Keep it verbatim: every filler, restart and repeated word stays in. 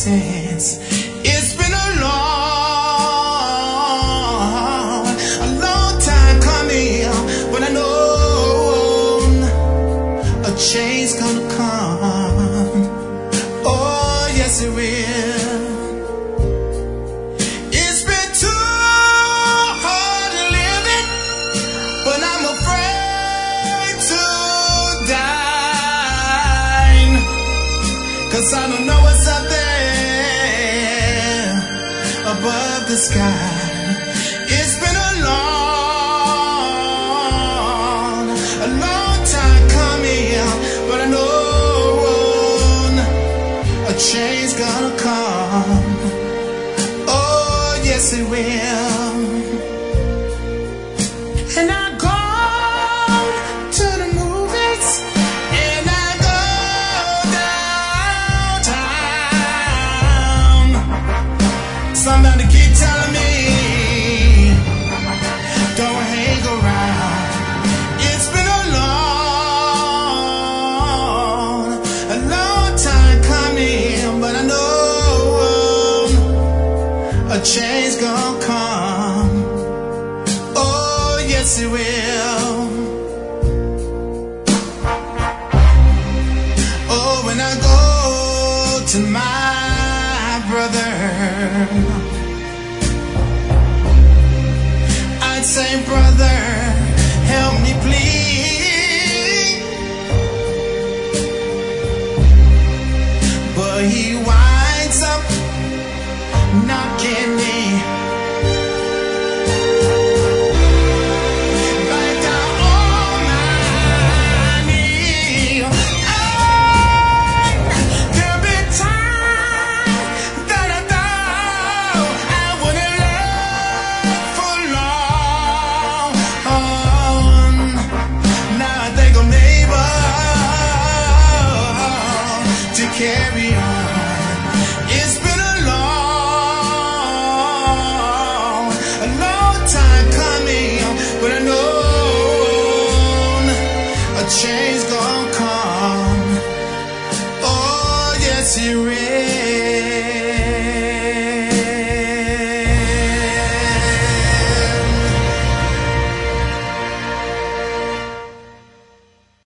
since. It's been a long, a long time coming, but I know a change gonna come. Oh, yes it will. It's been too hard living, but I'm afraid to die, 'cause I don't know what's up there above the sky. It's been a long, a long time coming, but I know a change gonna come. Oh, yes it will. And I go to the movies, and I go downtown. Somebody keep telling me, don't hang around. It's been a long, a long time coming, but I know a change gonna come. Oh, yes it will. Oh, when I go to my brother, I'd say, brother, help me please. But he winds up knocking me